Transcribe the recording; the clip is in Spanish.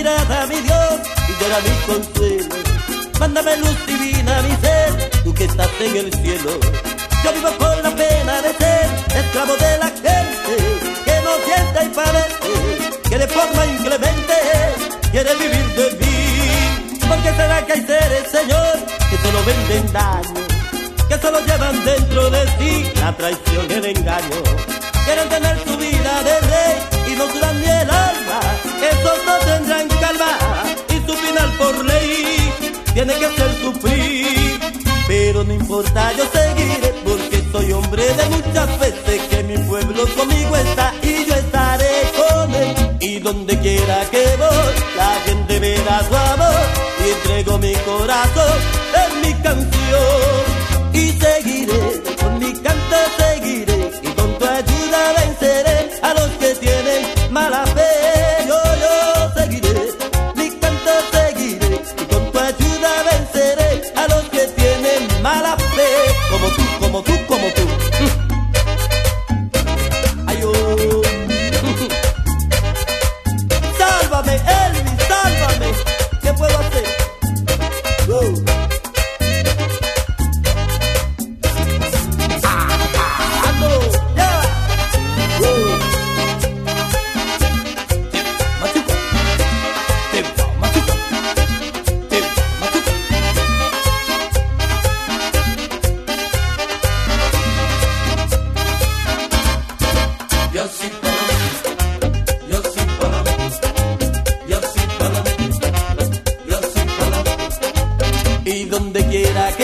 mirada, mi Dios, y llora mi consuelo. Mándame luz divina, mi ser, tú que estás en el cielo. Yo vivo con la pena de ser esclavo de la gente, que no siente y padece, que de forma inclemente quiere vivir de mí. ¿Por qué será que hay seres, Señor, que solo venden daño, que solo llevan dentro de sí la traición y el engaño? Quieren tener su vida de rey y no sudan ni el alma, esos no tendrán calma y su final por ley tiene que ser sufrir. Pero no importa, yo seguiré, porque soy hombre de muchas veces, que mi pueblo conmigo está y yo estaré con él. Y donde quiera que voy, la gente verá su amor y entrego mi corazón en mi canción. Y seguiré, con mi canto seguiré, y con tu ayuda venceré a los que tienen mala fe. Yo seguiré, mi canto seguiré, y con tu ayuda venceré a los que tienen mala fe. Como tú, como tú, como tú. Ay, oh. Sálvame, Elvis, sálvame. ¿Qué puedo hacer? Y donde quiera que